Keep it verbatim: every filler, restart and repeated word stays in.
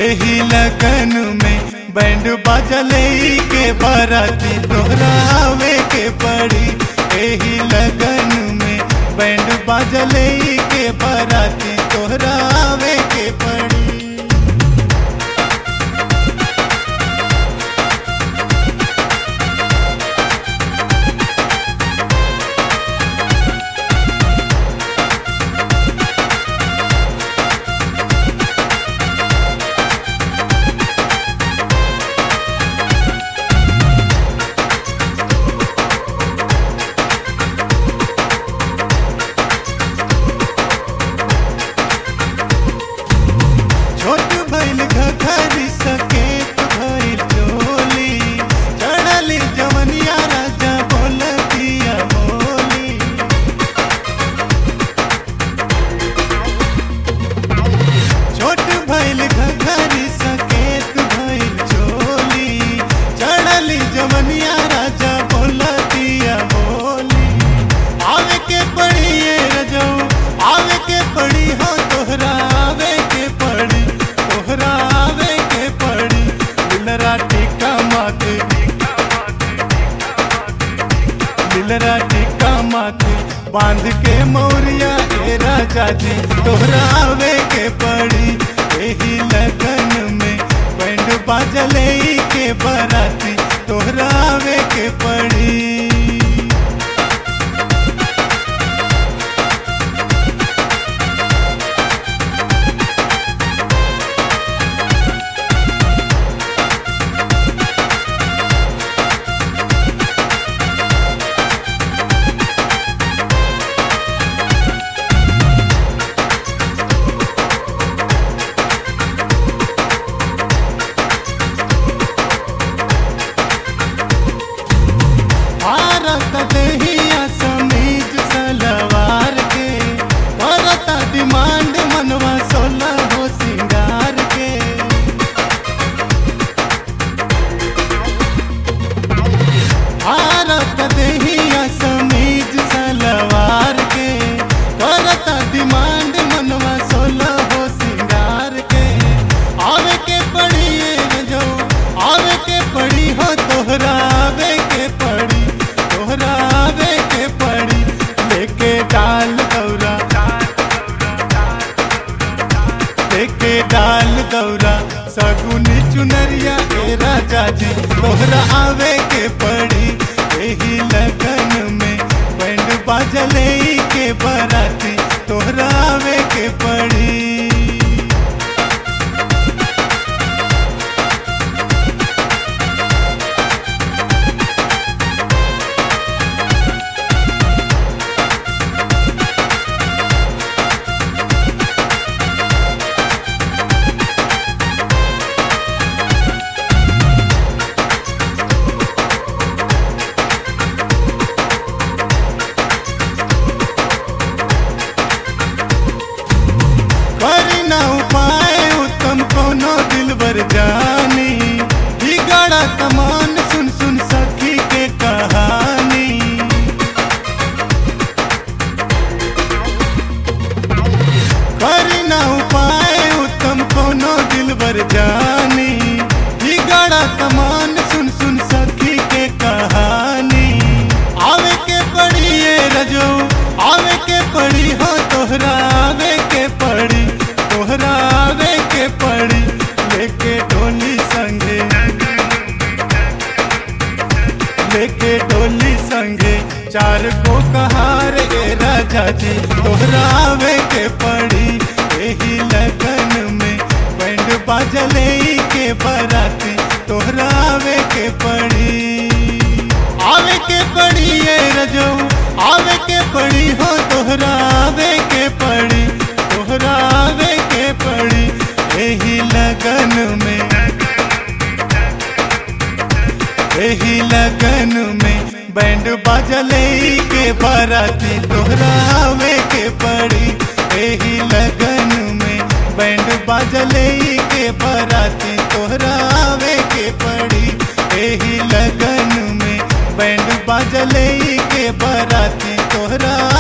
एही लगन में बैंड बाजले के बाराती तोहरा आवे के पड़ी। एही लगन में बैंड बाजले के बाराती तोहरा आवे के पड़ी। छोट भइल घघरी सकेत भइल चोली, चढ़ल जवनिया राजा बोलतिया बोली। छोट भइल घघरी सकेत भइल चोली, चढ़ल जवनिया राजा बोलतिया बोली। आवे के पड़ी ये रजो, आवे के पड़ी हो तोहरा आवे के पड़ी, तोहरा आवे के पड़ी। दिलरा टिका माथे, दिलरा टिका माथे बांध के मौरिया ए राजा जी तोहरा आवे के पड़ी। एही लगन में बैंड बाजले के बाराती तोहरा आवे के पड़ी। भारत देहिया समीज सलवार के करता डिमांड मनवा सोलह हो सिंगार के। भारत देहिया समीज सलवार के करता डिमांड मनवा सोलह हो सिंगार के। आवे के पड़ी ये रजो, आवे के पड़ी हो तोहरा आवे के पड़ी, तोहरा आवे के पड़ी। लेके डाल दौरा, लेके डाल दौरा सगुनी चुनरिया ए राजा जी तोहरा आवे के पड़ी। एही लगन में बैंड बाजले के बाराती तोहरा आवे के पड़ी। करी ना उपाय उत्तम कोनो दिलबर जानी, बिगड़ा कमान सुन सुन सखी के कहानी। करी ना उपाय उत्तम कोनो दिलबर जानी, बिगड़ा कमान सुन सुन सखी के कहानी। आवे के पड़ी ये रजो, आवे के पड़ी हो तोहरा आवे के पड़ी, तोहरा आवे के पड़ी। लेके डोली संगे, लेके डोली संगे चार को कहार ए राजा जी तोहरा आवे के पड़ी। एही लगन में बैंड बाजले के बाराती तोहरा आवे के पड़ी। आवे के पड़ी ये रजो, आवे के पड़ी हो तोहरा आवे के पड़ी, तोहरा आवे के पड़ी। एही लगन में, एही लगन में बैंड बाजले के बाराती तोहरा आवे के पड़ी। एही लगन में बैंड बाजले के बाराती तोहरा आवे के पड़ी। एही लगन में बैंड बाजले के बाराती तोहरा